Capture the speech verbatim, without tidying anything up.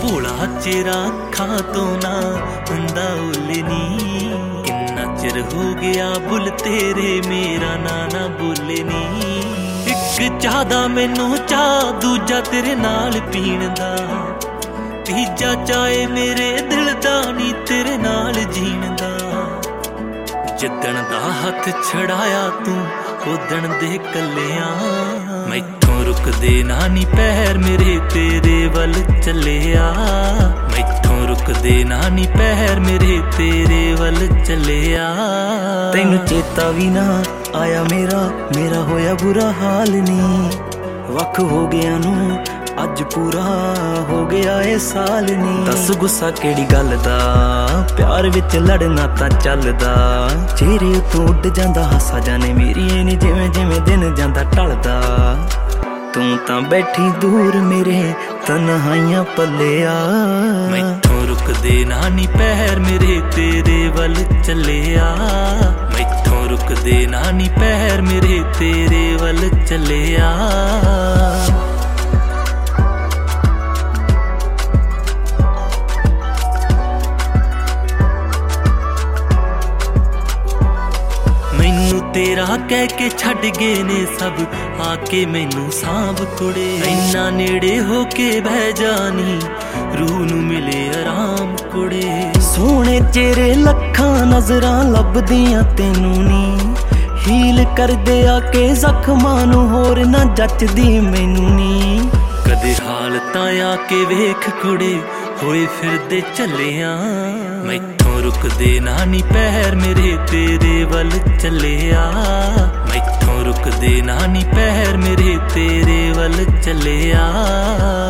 ਭੋਲਾ ਚਿਹਰਾ ਅੱਖਾਂ ਤੋਂ ਨਾ ਹੁੰਦਾ ਉੱਲ ਨੀ। ਕਿੰਨਾ ਚਿਰ ਹੋ ਗਿਆ ਬੁੱਲ ਤੇਰੇ ਮੇਰਾ ਨਾਂ ਨਾ ਬੋਲੇ ਨੀ। ਇੱਕ ਚਾਹ ਦਾ ਮੈਨੂੰ ਚਾਹ ਦੂਜਾ ਤੇਰੇ ਨਾਲ ਪੀਣ ਦਾ, ਤੀਜਾ ਚਾਹੇ ਮੇਰੇ ਦਿਲ ਦਾ ਨੀ ਤੇਰੇ ਨਾਲ ਜੀਣ ਦਾ। ਜਿੱਦਣ ਦਾ ਹੱਥ ਛੜਾਇਆ ਤੂੰ ਉਦਣ ਦੇ ਕੱਲਿਆਂ, ਮੈਥੋਂ ਰੁਕਦੇ ਨਾ ਨੀ ਪੈਰ ਮੇਰੇ ਤੇਰੇ ਵੱਲ ਚੱਲਿਆ। ਮੈਥੋਂ ਰੁਕਦੇ ਨਾ ਨੀ ਪੈਰ ਮੇਰੇ ਤੇਰੇ ਵੱਲ ਚੱਲਿਆ। ਤੈਨੂੰ ਚੇਤਾ ਵੀ ਨਾ ਆਇਆ ਮੇਰਾ ਮੇਰਾ ਹੋਇਆ ਬੁਰਾ ਹਾਲ ਨੀ। ਵੱਖ ਹੋ ਗਿਆ ਨੂੰ ਅੱਜ ਪੂਰਾ ਹੋ ਗਿਆ ਏ ਸਾਲ ਨੀ। ਦੱਸ ਗੁੱਸਾ ਕਿਹੜੀ ਗੱਲ ਦਾ, ਪਿਆਰ ਵਿੱਚ ਲੜਨਾ ਤਾਂ ਚੱਲਦਾ। ਚਿਹਰੇ ਉੱਤੋਂ ਉੱਡ ਜਾਂਦਾ ਹਾਸਾ ਜਾਣੇ ਮੇਰੀ ਏ ਨੀ ਜਿਵੇਂ ਜਿਵੇਂ ਦਿਨ ਜਾਂਦਾ ਢਲਦਾ। ਤੂੰ ਤਾਂ ਬੈਠੀ ਦੂਰ ਮੇਰੇ ਤਨਹਾਈਆਂ ਪੱਲਿਆ। ਮੈਥੋਂ ਰੁਕਦੇ ਨਾ ਨੀ ਪੈਰ ਮੇਰੇ ਤੇਰੇ ਵੱਲ ਚੱਲਿਆ। ਮੈਥੋਂ ਰੁਕਦੇ ਨਾ ਨੀ ਪੈਰ ਮੇਰੇ ਤੇਰੇ ਵੱਲ ਚੱਲਿਆ। ਤੇਰਾ ਕਹਿ ਕੇ ਛੱਡ ਗਏ ਨੇ ਸਭ, ਆ ਕੇ ਮੈਨੂੰ ਸਾਂਭ ਕੁੜੇ। ਇੰਨਾ ਨੇੜੇ ਹੋ ਕੇ ਬਹਿ ਜਾਨੀ, ਰੂਹ ਨੂੰ ਮਿਲੇ ਆਰਾਮ ਕੁੜੇ। ਸੋਹਣੇ ਚਿਹਰੇ ਲੱਖਾਂ ਨਜ਼ਰਾਂ ਲੱਭਦੀਆਂ ਤੈਨੂੰ ਨੀ। ਹੀਲ ਕਰਦੇ ਆ ਕੇ ਜ਼ਖਮਾਂ ਨੂੰ ਹੋਰ ਨਾ ਜੱਚਦੀ ਮੈਨੂੰ ਨੀ। ਕਦੇ ਹਾਲਤਾਂ ਆ ਕੇ ਵੇਖ ਕੁੜੇ ਹੋਏ ਫਿਰਦੇ ਚੱਲਿਆਂ। ਮੈਥੋਂ ਰੁਕਦੇ ਨਾ ਨੀ ਪੈਰ ਮੇਰੇ ਤੇਰੇ ਵੱਲ ਚੱਲਿਆ। ਮੈਥੋਂ ਰੁਕਦੇ ਨਾ ਨੀ ਪੈਰ ਮੇਰੇ ਤੇਰੇ ਵੱਲ ਚੱਲਿਆ।